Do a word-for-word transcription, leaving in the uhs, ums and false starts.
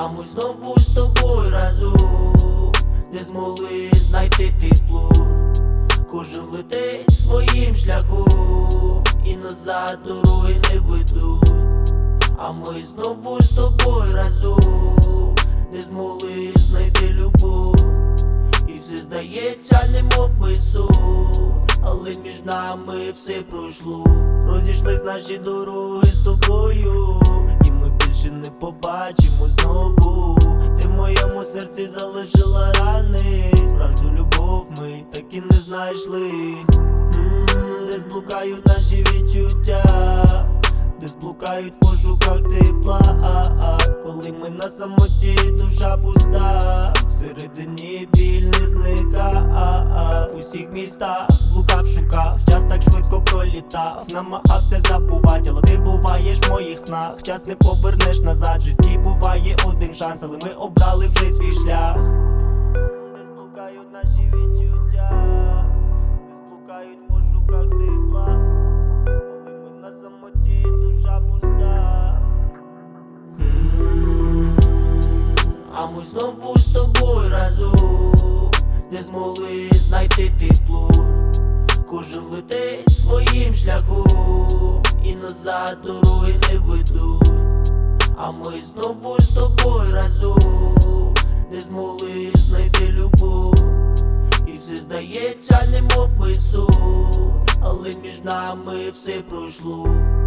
А ми знову з тобою разом не змогли знайти тепло. Кожен летить своїм шляхом і назад дороги не ведуть. А ми знову з тобою разом не змогли знайти любов. І все здається, немов би сон, але між нами все пройшло. Розійшлись наші дороги з тобою, і ми більше не побачимо знову. Ти в моєму серці залишила рани, справжню любов ми так і не знайшли. М-м, Десь блукають наші відчуття, десь блукають в пошуках тепла. Коли ми на самоті, душа пуста, всередині біль не зника. В усіх містах блукав, шукав, час так швидко пролітав. Намагався забувати, але ти буваєш в моїх снах. Час не повернеш назад, в житті буває один шанс, але ми обрали вже свій шлях. Десь блукають наші відчуття, десь блукають в пошуках тепла. Коли ми на самоті, душа пуста. А ми знову з тобою разом не змогли знайти тепло. Кожен летить своїм шляхом і назад дороги не ведуть. А ми знову з тобою разом не змогли знайти любов. І все здається, немов би сон, але між нами все пройшло.